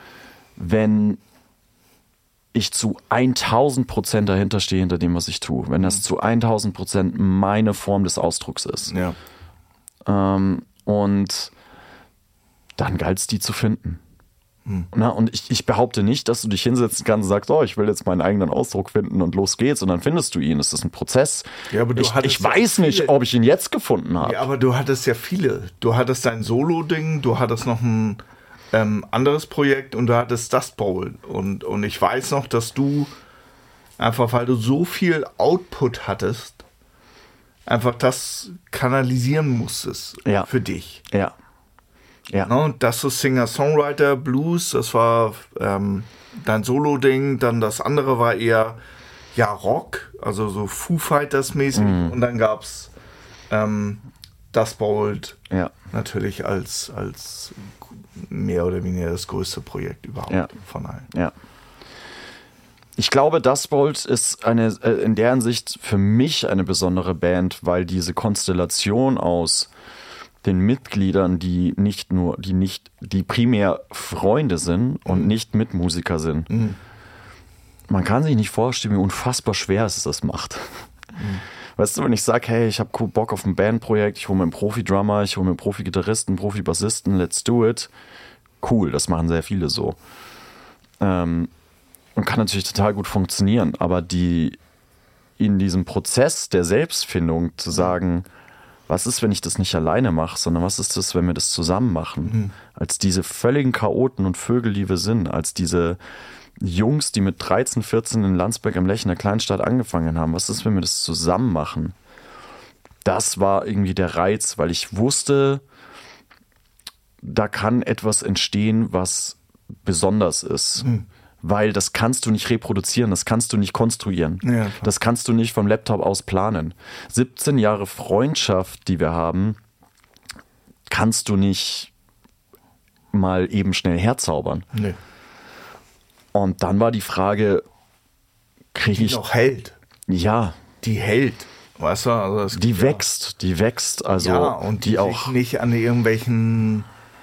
wenn ich zu tausend Prozent dahinter stehe, hinter dem, was ich tue. Wenn das zu tausend Prozent meine Form des Ausdrucks ist. Ja. Ähm, und dann galt es, die zu finden. Hm. Na, und ich, ich behaupte nicht, dass du dich hinsetzen kannst und sagst, oh, ich will jetzt meinen eigenen Ausdruck finden und los geht's, und dann findest du ihn. Es ist ein Prozess. Ja, aber du ich ich ja weiß viele, nicht, ob ich ihn jetzt gefunden habe. Ja, aber du hattest ja viele. Du hattest dein Solo-Ding, du hattest noch ein Ähm, anderes Projekt und du hattest Dust Bowl und, und ich weiß noch, dass du einfach, weil du so viel Output hattest, einfach das kanalisieren musstest ja. für dich. Ja. Ja. No, und das ist Singer-Songwriter, Blues, das war ähm, dein Solo-Ding, dann das andere war eher ja Rock, also so Foo Fighters-mäßig mhm. und dann gab's ähm, Dust Bowl ja. natürlich als, als mehr oder weniger das größte Projekt überhaupt ja. von allen. Ja. Ich glaube, Dust Bowl ist eine, in der Hinsicht für mich eine besondere Band, weil diese Konstellation aus den Mitgliedern, die nicht nur, die nicht, die primär Freunde sind und mhm. nicht Mitmusiker sind. Mhm. Man kann sich nicht vorstellen, wie unfassbar schwer es das macht. Mhm. Weißt du, wenn ich sage, hey, ich habe Bock auf ein Bandprojekt, ich hole mir einen Profi-Drummer, ich hole mir einen Profi-Gitarristen, einen Profi-Bassisten, let's do it. Cool, das machen sehr viele so. Ähm, und kann natürlich total gut funktionieren, aber die in diesem Prozess der Selbstfindung zu sagen, was ist, wenn ich das nicht alleine mache, sondern was ist das, wenn wir das zusammen machen? Mhm. Als diese völligen Chaoten und Vögel, die wir sind, als diese Jungs, die mit dreizehn, vierzehn in Landsberg am Lech in der Kleinstadt angefangen haben. Was ist, wenn wir das zusammen machen? Das war irgendwie der Reiz, weil ich wusste, da kann etwas entstehen, was besonders ist. Mhm. Weil das kannst du nicht reproduzieren, das kannst du nicht konstruieren. Ja, das kannst du nicht vom Laptop aus planen. siebzehn Jahre Freundschaft, die wir haben, kannst du nicht mal eben schnell herzaubern. Nee. Und dann war die Frage, kriege ich... Die noch hält. Ja. Die hält. Weißt du? Also das die wächst, ja. die wächst. Also ja, und die, die auch sich nicht an irgendwelchen,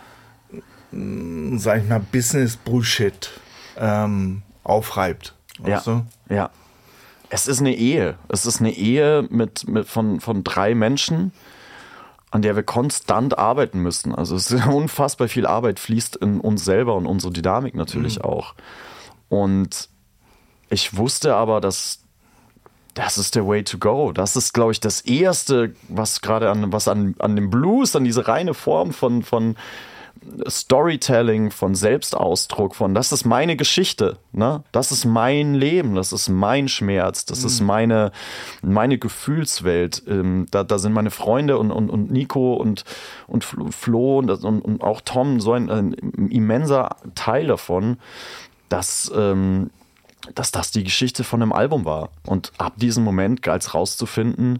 sag ich mal, Business-Bullshit ähm, aufreibt. Weißt ja. du? Ja. Es ist eine Ehe. Es ist eine Ehe mit, mit von, von drei Menschen, an der wir konstant arbeiten müssen. Also es ist unfassbar viel Arbeit fließt in uns selber und unsere Dynamik natürlich mhm. auch. Und ich wusste aber, dass das ist der way to go. Das ist, glaube ich, das Erste, was gerade an, was an, an dem Blues, an diese reine Form von, von Storytelling, von Selbstausdruck, von das ist meine Geschichte, ne? Das ist mein Leben, das ist mein Schmerz, das mhm. ist meine, meine Gefühlswelt. Ähm, da, da sind meine Freunde und, und, und Nico und, und Flo und, und, und auch Tom so ein, ein immenser Teil davon, dass, ähm, dass das die Geschichte von einem Album war. Und ab diesem Moment galt es rauszufinden,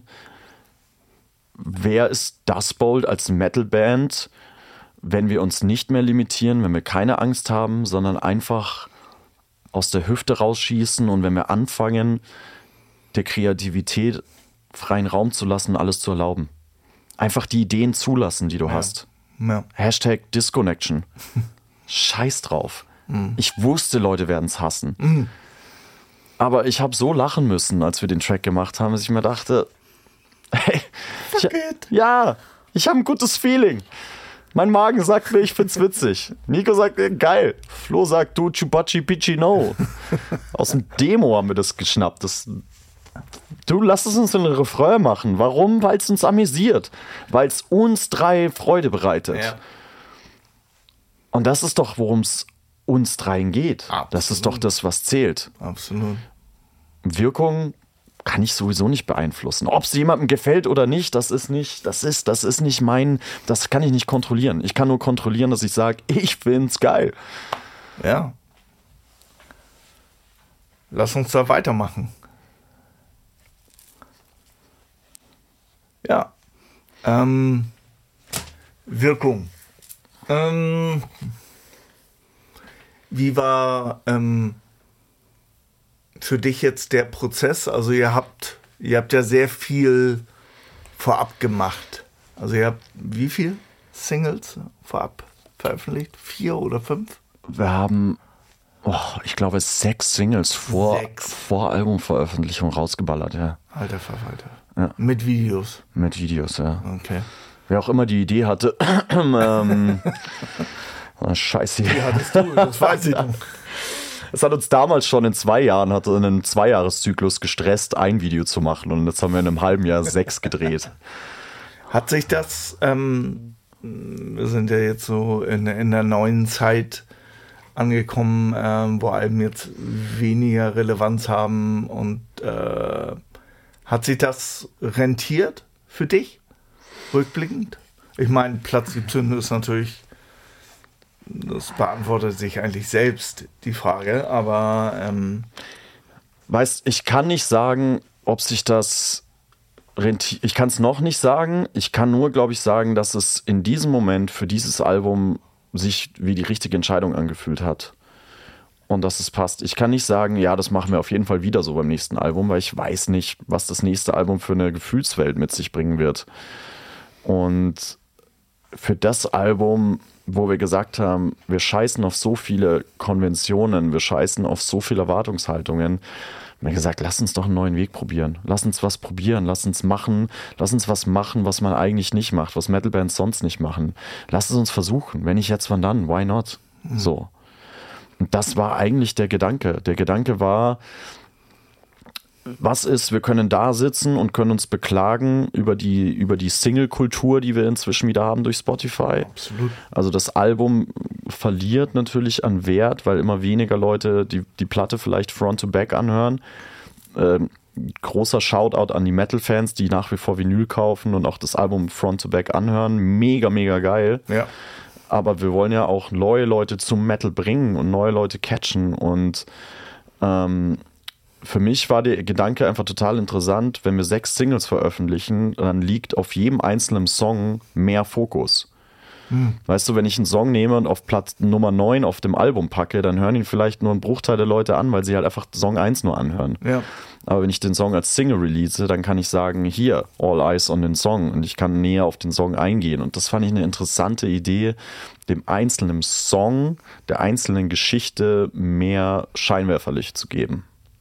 wer ist Dust Bowl als Metalband, wenn wir uns nicht mehr limitieren, wenn wir keine Angst haben, sondern einfach aus der Hüfte rausschießen und wenn wir anfangen, der Kreativität freien Raum zu lassen, alles zu erlauben. Einfach die Ideen zulassen, die du ja. hast. Ja. Hashtag Disconnection. Scheiß drauf. Mhm. Ich wusste, Leute werden es hassen. Mhm. Aber ich habe so lachen müssen, als wir den Track gemacht haben, dass ich mir dachte, hey, Fuck ich, it. ja, ich habe ein gutes Feeling. Mein Magen sagt mir, ich find's witzig. Nico sagt, geil. Flo sagt, du Chupachi Pichi no. Aus dem Demo haben wir das geschnappt. Das, du, lass es uns in den Refrain machen. Warum? Weil es uns amüsiert. Weil es uns drei Freude bereitet. Ja. Und das ist doch, worum es uns dreien geht. Absolut. Das ist doch das, was zählt. Absolut. Wirkung kann ich sowieso nicht beeinflussen. Ob es jemandem gefällt oder nicht, das ist nicht, das ist, das ist nicht mein, das kann ich nicht kontrollieren. Ich kann nur kontrollieren, dass ich sage, ich find's geil. Ja. Lass uns da weitermachen. Ja. Ähm, Wirkung. Ähm, wie war ähm, für dich jetzt der Prozess? Also ihr habt, ihr habt ja sehr viel vorab gemacht. Also ihr habt wie viel Singles vorab veröffentlicht? Vier oder fünf? Wir haben, oh, ich glaube, sechs Singles vor, Sechs. vor Albumveröffentlichung rausgeballert, ja. Alter Verwalter. Ja. Mit Videos. Mit Videos, ja. Okay. Wer auch immer die Idee hatte, ähm, oh, scheiße. Wie hattest du? Das weiß ich nicht. Es hat uns damals schon in zwei Jahren, hatte einen Zweijahreszyklus gestresst, ein Video zu machen. Und jetzt haben wir in einem halben Jahr sechs gedreht. Hat sich das, ähm, wir sind ja jetzt so in, in der neuen Zeit angekommen, ähm, wo Alben jetzt weniger Relevanz haben. Und äh, hat sich das rentiert für dich, rückblickend? Ich meine, Platz siebzehn ist natürlich... Das beantwortet sich eigentlich selbst, die Frage, aber... Ähm Weißt, ich kann nicht sagen, ob sich das rentiert. Ich kann es noch nicht sagen. Ich kann nur, glaube ich, sagen, dass es in diesem Moment für dieses Album sich wie die richtige Entscheidung angefühlt hat. Und dass es passt. Ich kann nicht sagen, ja, das machen wir auf jeden Fall wieder so beim nächsten Album, weil ich weiß nicht, was das nächste Album für eine Gefühlswelt mit sich bringen wird. Und für das Album, wo wir gesagt haben, wir scheißen auf so viele Konventionen, wir scheißen auf so viele Erwartungshaltungen, haben wir gesagt, lass uns doch einen neuen Weg probieren. Lass uns was probieren, lass uns machen, lass uns was machen, was man eigentlich nicht macht, was Metalbands sonst nicht machen. Lass es uns versuchen. Wenn nicht jetzt, wann dann? Why not? Mhm. So. Und das war eigentlich der Gedanke. Der Gedanke war, was ist, wir können da sitzen und können uns beklagen über die, über die Single-Kultur, die wir inzwischen wieder haben durch Spotify. Absolut. Also das Album verliert natürlich an Wert, weil immer weniger Leute die, die Platte vielleicht Front-to-Back anhören. Ähm, großer Shoutout an die Metal-Fans, die nach wie vor Vinyl kaufen und auch das Album Front-to-Back anhören. Mega, mega geil. Ja. Aber wir wollen ja auch neue Leute zum Metal bringen und neue Leute catchen und ähm, für mich war der Gedanke einfach total interessant, wenn wir sechs Singles veröffentlichen, dann liegt auf jedem einzelnen Song mehr Fokus. Hm. Weißt du, wenn ich einen Song nehme und auf Platz Nummer neun auf dem Album packe, dann hören ihn vielleicht nur ein Bruchteil der Leute an, weil sie halt einfach Song eins nur anhören. Ja. Aber wenn ich den Song als Single release, dann kann ich sagen, hier, all eyes on den Song und ich kann näher auf den Song eingehen. Und das fand ich eine interessante Idee, dem einzelnen Song, der einzelnen Geschichte mehr Scheinwerferlicht zu geben.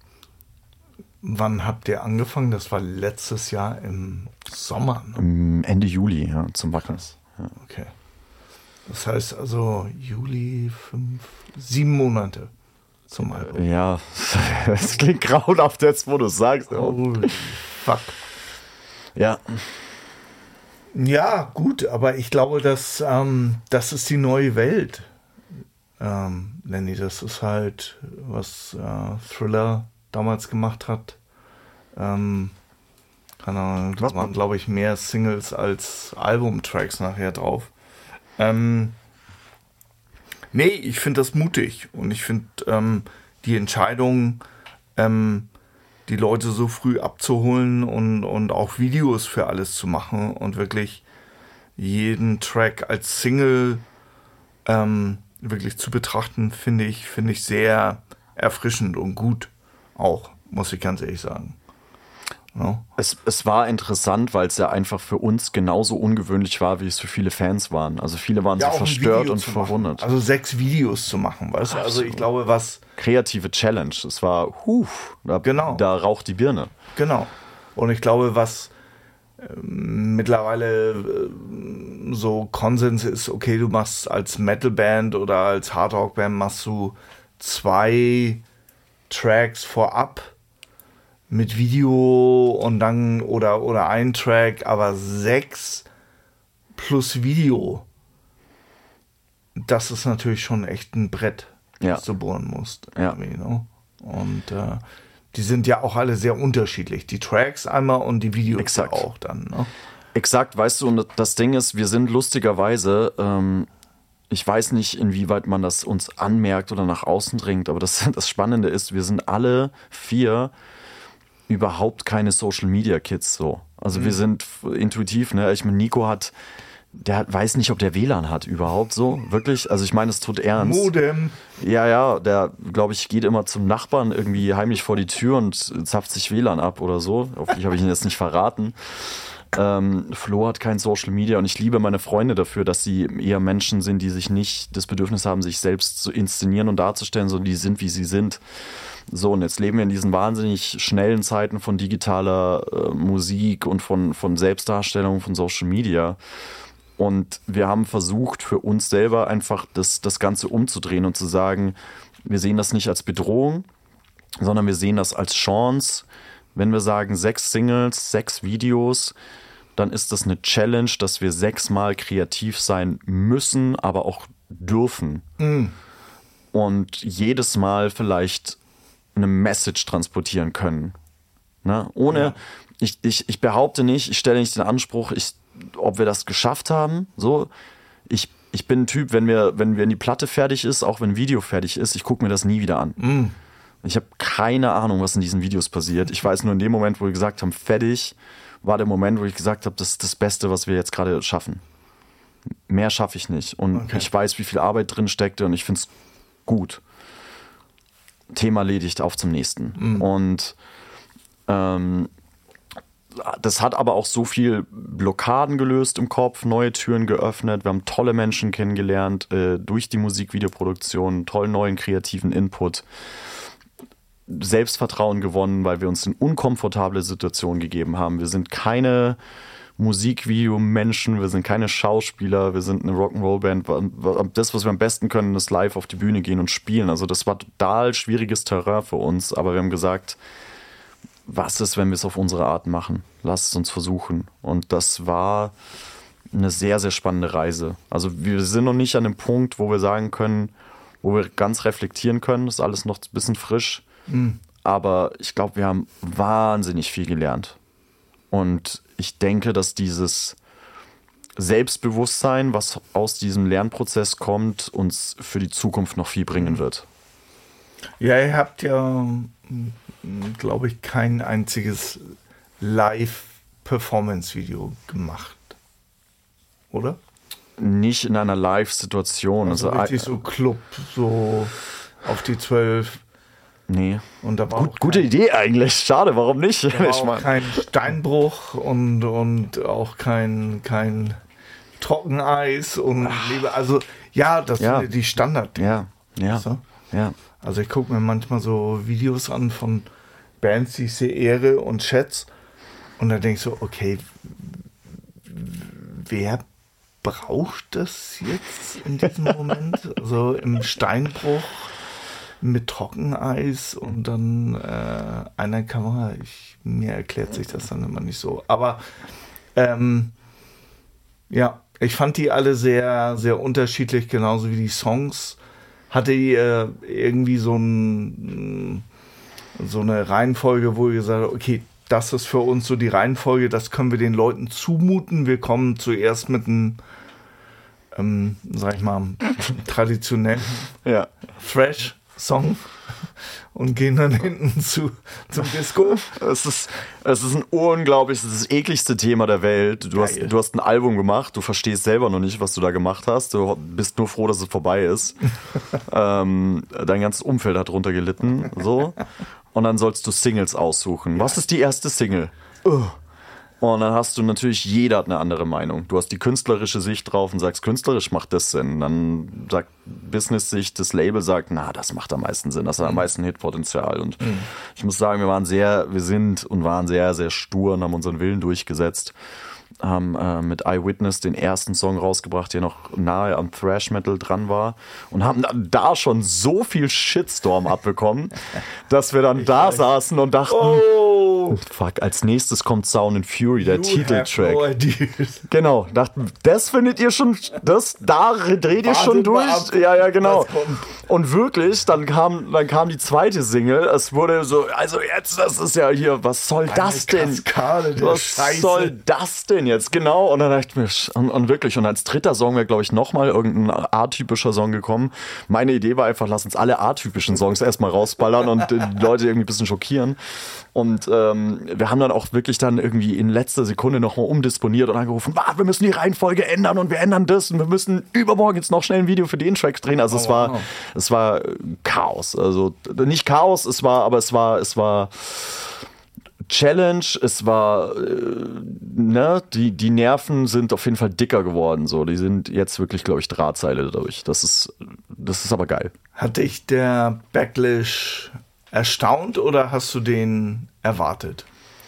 Wann habt ihr angefangen? Das war letztes Jahr im Sommer. Ne? Ende Juli, ja, zum Wackers. Ja. Okay. Das heißt also Juli, fünf, sieben Monate zum Album. Ja, es klingt grauenhaft jetzt, wo du es sagst. Holy fuck. Ja. Ja, gut, aber ich glaube, dass ähm, das ist die neue Welt. Ähm, Lenny, das ist halt, was äh, Thriller damals gemacht hat. Ähm, keine Ahnung, da waren, glaube ich, mehr Singles als Albumtracks nachher drauf. Ähm, nee, ich finde das mutig und ich finde ähm, die Entscheidung, ähm, die Leute so früh abzuholen und, und auch Videos für alles zu machen und wirklich jeden Track als Single ähm, wirklich zu betrachten, finde ich, finde ich sehr erfrischend und gut auch, muss ich ganz ehrlich sagen. Ja. Es, es war interessant, weil es ja einfach für uns genauso ungewöhnlich war, wie es für viele Fans waren. Also viele waren Ja, so auch ein verstört Video und zu verwundert. machen. Also sechs Videos zu machen, weißt du? Also Absolut. ich glaube, was... Kreative Challenge. Es war, huf, da, Genau. da raucht die Birne. Genau. Und ich glaube, was ähm, mittlerweile äh, so Konsens ist, okay, du machst als Metalband oder als Hardrock-Band machst du zwei Tracks vorab mit Video und dann oder, oder ein Track, aber sechs plus Video. Das ist natürlich schon echt ein Brett, Ja. das du bohren musst. Ja. irgendwie, ne? Und äh, die sind ja auch alle sehr unterschiedlich. Die Tracks einmal und die Videos Exakt. auch dann. Ne? Exakt, weißt du, und das Ding ist, wir sind lustigerweise, ähm, ich weiß nicht, inwieweit man das uns anmerkt oder nach außen dringt, aber das, das Spannende ist, wir sind alle vier überhaupt keine Social-Media-Kids so. Also mhm. wir sind intuitiv, ne? Ich meine, Nico hat, der hat, weiß nicht, ob der W L A N hat überhaupt so, wirklich. Also ich meine, es tut ernst. Modem. Ja, ja, der, glaube ich, geht immer zum Nachbarn irgendwie heimlich vor die Tür und zapft sich W L A N ab oder so. Hoffentlich habe ich ihn jetzt nicht verraten. Ähm, Flo hat kein Social Media und ich liebe meine Freunde dafür, dass sie eher Menschen sind, die sich nicht das Bedürfnis haben, sich selbst zu inszenieren und darzustellen, sondern die sind, wie sie sind. So, und jetzt leben wir in diesen wahnsinnig schnellen Zeiten von digitaler äh, Musik und von, von Selbstdarstellung, von Social Media. Und wir haben versucht, für uns selber einfach das, das Ganze umzudrehen und zu sagen, wir sehen das nicht als Bedrohung, sondern wir sehen das als Chance. Wenn wir sagen, sechs Singles, sechs Videos, dann ist das eine Challenge, dass wir sechsmal kreativ sein müssen, aber auch dürfen. Mm. Und jedes Mal vielleicht eine Message transportieren können. Ne? Ohne, ja. ich, ich, ich behaupte nicht, ich stelle nicht den Anspruch, ich, ob wir das geschafft haben. So, ich, ich bin ein Typ, wenn wir, wenn, wenn die Platte fertig ist, auch wenn ein Video fertig ist, ich gucke mir das nie wieder an. Mm. Ich habe keine Ahnung, was in diesen Videos passiert. Ich weiß nur, in dem Moment, wo wir gesagt haben, fertig, war der Moment, wo ich gesagt habe, das ist das Beste, was wir jetzt gerade schaffen. Mehr schaffe ich nicht. Und okay. ich weiß, wie viel Arbeit drin steckte und ich finde es gut. Thema erledigt, auf zum nächsten. Mhm. Und ähm, das hat aber auch so viel Blockaden gelöst im Kopf, neue Türen geöffnet. Wir haben tolle Menschen kennengelernt äh, durch die Musikvideoproduktion, tollen neuen kreativen Input. Selbstvertrauen gewonnen, weil wir uns in unkomfortable Situationen gegeben haben. Wir sind keine Musikvideo-Menschen, wir sind keine Schauspieler, wir sind eine Rock'n'Roll-Band. Das, was wir am besten können, ist live auf die Bühne gehen und spielen. Also das war total schwieriges Terrain für uns, aber wir haben gesagt, was ist, wenn wir es auf unsere Art machen? Lasst es uns versuchen. Und das war eine sehr, sehr spannende Reise. Also wir sind noch nicht an dem Punkt, wo wir sagen können, wo wir ganz reflektieren können, das ist alles noch ein bisschen frisch. Mhm. Aber ich glaube, wir haben wahnsinnig viel gelernt. Und ich denke, dass dieses Selbstbewusstsein, was aus diesem Lernprozess kommt, uns für die Zukunft noch viel bringen wird. Ja, ihr habt ja, glaube ich, kein einziges Live-Performance-Video gemacht, oder? Nicht in einer Live-Situation. Also, also richtig so Club, so auf die zwölf. Nee. Und da war Gut, auch gute kein, Idee eigentlich. Schade, warum nicht? Da war ich auch mein. kein Steinbruch und, und auch kein, kein Trockeneis und Liebe. Also ja, das Ja. sind die Standard. Ja, ja, So. ja. Also ich gucke mir manchmal so Videos an von Bands, die ich sehr ehre und schätze. Und da denke ich so, okay, wer braucht das jetzt in diesem Moment? Also im Steinbruch mit Trockeneis und dann äh, einer Kamera. Ich, mir erklärt sich das dann immer nicht so. Aber ähm, Ja, ich fand die alle sehr, sehr unterschiedlich, genauso wie die Songs. Hatte die äh, irgendwie so, ein, so eine Reihenfolge, wo ihr gesagt habt, okay, das ist für uns so die Reihenfolge, das können wir den Leuten zumuten. Wir kommen zuerst mit einem, ähm, sag ich mal, traditionellen Ja. Thrash-Song und gehen dann hinten zu, zum Disco. Es ist, es ist ein unglaublich, das ist das ekligste Thema der Welt. Du hast, Geil. du hast ein Album gemacht, du verstehst selber noch nicht, was du da gemacht hast. Du bist nur froh, dass es vorbei ist. ähm, dein ganzes Umfeld hat drunter gelitten. So. Und dann sollst du Singles aussuchen. Was ist die erste Single? Uh. Und dann hast du natürlich, jeder hat eine andere Meinung. Du hast die künstlerische Sicht drauf und sagst, künstlerisch macht das Sinn. Dann sagt Business-Sicht, das Label sagt, na, das macht am meisten Sinn, das hat am meisten Hitpotenzial. Und mhm. ich muss sagen, wir waren sehr, wir sind und waren sehr, sehr stur und haben unseren Willen durchgesetzt. Haben äh, mit Eyewitness den ersten Song rausgebracht, der noch nahe am Thrash Metal dran war, und haben dann da schon so viel Shitstorm abbekommen, dass wir dann ich da weiß. saßen und dachten, oh, fuck, als nächstes kommt Sound and Fury, der you Titeltrack. No genau, dachten, das findet ihr schon, das, da dreht ihr schon durch. Ja, ja, genau. Und wirklich, dann kam, dann kam die zweite Single, es wurde so, also jetzt, das ist ja hier, was soll Eine das denn? Kaskade der was Scheiße. soll das denn jetzt? Genau, und dann dachte ich mir, und, und wirklich, und als dritter Song wäre, glaube ich, nochmal irgendein atypischer Song gekommen. Meine Idee war einfach, lass uns alle atypischen Songs erstmal rausballern und die Leute irgendwie ein bisschen schockieren. Und ähm, wir haben dann auch wirklich dann irgendwie in letzter Sekunde nochmal umdisponiert und angerufen, ah, wir müssen die Reihenfolge ändern und wir ändern das und wir müssen übermorgen jetzt noch schnell ein Video für den Track drehen. Also oh, es war, wow. es war Chaos. Also nicht Chaos, es war, aber es war, es war Challenge, es war, äh, ne, die, die Nerven sind auf jeden Fall dicker geworden, so. Die sind jetzt wirklich, glaube ich, Drahtseile dadurch. Das ist, das ist aber geil. Hat dich der Backlash erstaunt oder hast du den erwartet?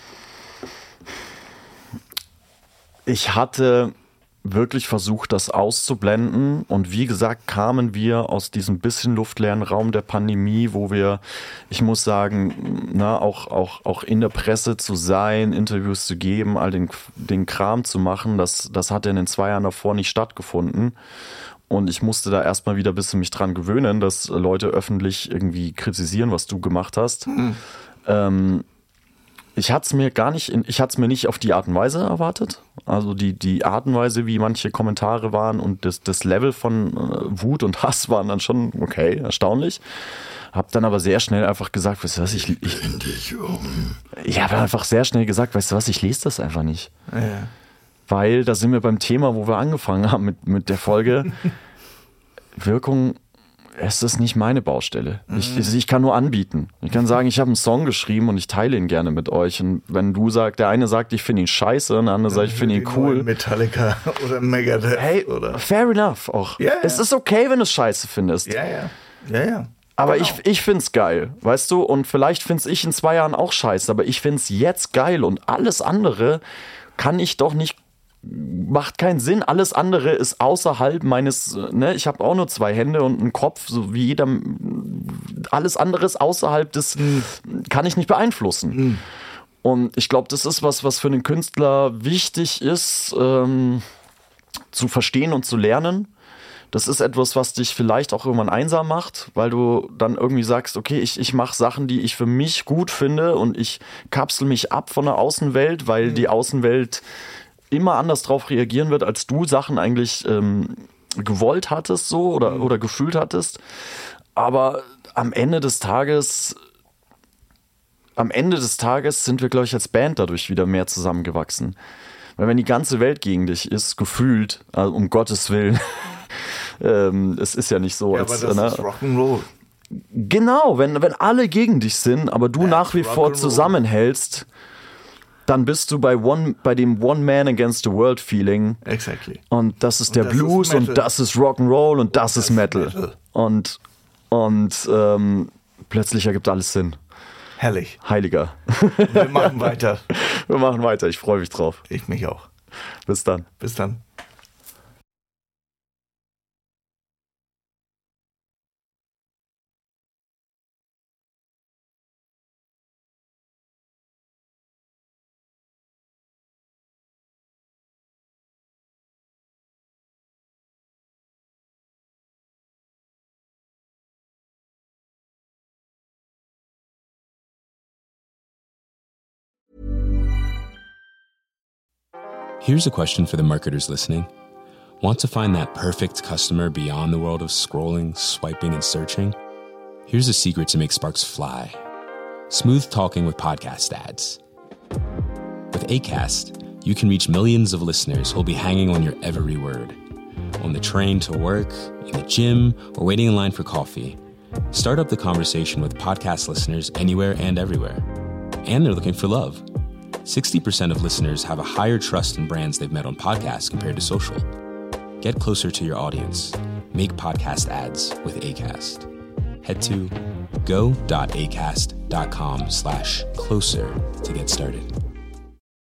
Ich hatte wirklich versucht, das auszublenden, und wie gesagt, kamen wir aus diesem bisschen luftleeren Raum der Pandemie, wo wir, ich muss sagen, na, auch, auch, auch in der Presse zu sein, Interviews zu geben, all den, den Kram zu machen, das, das hat in den zwei Jahren davor nicht stattgefunden. Und ich musste da erstmal wieder ein bisschen mich dran gewöhnen, dass Leute öffentlich irgendwie kritisieren, was du gemacht hast. Mhm. Ähm, ich hatte es mir gar nicht, in, ich hatte es mir nicht auf die Art und Weise erwartet. Also die, die Art und Weise, wie manche Kommentare waren und das, das Level von äh, Wut und Hass waren dann schon okay, erstaunlich. Hab dann aber sehr schnell einfach gesagt, weißt du was, ich, ich, ich, ich habe einfach sehr schnell gesagt, weißt du was, ich lese das einfach nicht. Ja. Weil da sind wir beim Thema, wo wir angefangen haben mit, mit der Folge. Wirkung, es ist nicht meine Baustelle. Ich, ich kann nur anbieten. Ich kann sagen, ich habe einen Song geschrieben und ich teile ihn gerne mit euch. Und wenn du sagst, der eine sagt, ich finde ihn scheiße, und der andere sagt, ich finde ihn cool. Metallica oder Megadeth. Hey, oder? fair enough auch. Ja, ja. Es ist okay, wenn du es scheiße findest. Ja, ja. Ja, ja. Aber genau. ich, ich find's geil, weißt du? Und vielleicht find's ich in zwei Jahren auch scheiße, aber ich find's jetzt geil, und alles andere kann ich doch nicht, macht keinen Sinn. Alles andere ist außerhalb meines, ne, ich habe auch nur zwei Hände und einen Kopf, so wie jeder. Alles andere ist außerhalb des, mhm. kann ich nicht beeinflussen. Mhm. Und ich glaube, das ist was, was für einen Künstler wichtig ist, ähm, zu verstehen und zu lernen. Das ist etwas, was dich vielleicht auch irgendwann einsam macht, weil du dann irgendwie sagst, okay, ich, ich mache Sachen, die ich für mich gut finde, und ich kapsel mich ab von der Außenwelt, weil mhm. die Außenwelt immer anders drauf reagieren wird, als du Sachen eigentlich ähm, gewollt hattest so oder, mhm. oder gefühlt hattest. Aber am Ende des Tages, am Ende des Tages sind wir, glaube ich, als Band dadurch wieder mehr zusammengewachsen. Weil wenn die ganze Welt gegen dich ist, gefühlt, also um Gottes Willen, ähm, es ist ja nicht so, ja, als... Aber das ne, ist Rock'n'Roll. Genau, wenn, wenn alle gegen dich sind, aber du ja, nach wie vor zusammenhältst, dann bist du bei one, bei dem One Man Against the World Feeling. Exactly. Und das ist und der das Blues ist und das ist Rock'n'Roll und das, das ist Metal. Metal. Und, und ähm, plötzlich ergibt alles Sinn. Herrlich. Heiliger. Wir machen weiter. Wir machen weiter. Ich freue mich drauf. Ich mich auch. Bis dann. Bis dann. Here's a question for the marketers listening. Want to find that perfect customer beyond the world of scrolling, swiping, and searching? Here's a secret to make sparks fly. Smooth talking with podcast ads. With Acast, you can reach millions of listeners who'll be hanging on your every word. On the train to work, in the gym, or waiting in line for coffee. Start up the conversation with podcast listeners anywhere and everywhere. And they're looking for love. sixty percent of listeners have a higher trust in brands they've met on podcasts compared to social. Get closer to your audience. Make podcast ads with Acast. Head to go.acast.com slash closer to get started.